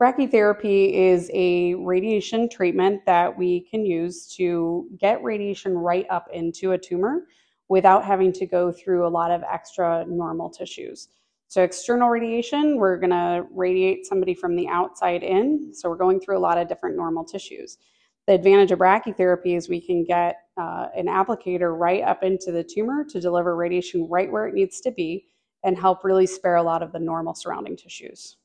Brachytherapy is a radiation treatment that we can use to get radiation right up into a tumor without having to go through a lot of extra normal tissues. So external radiation, we're going to radiate somebody from the outside in. So we're going through a lot of different normal tissues. The advantage of brachytherapy is we can get an applicator right up into the tumor to deliver radiation right where it needs to be and help really spare a lot of the normal surrounding tissues.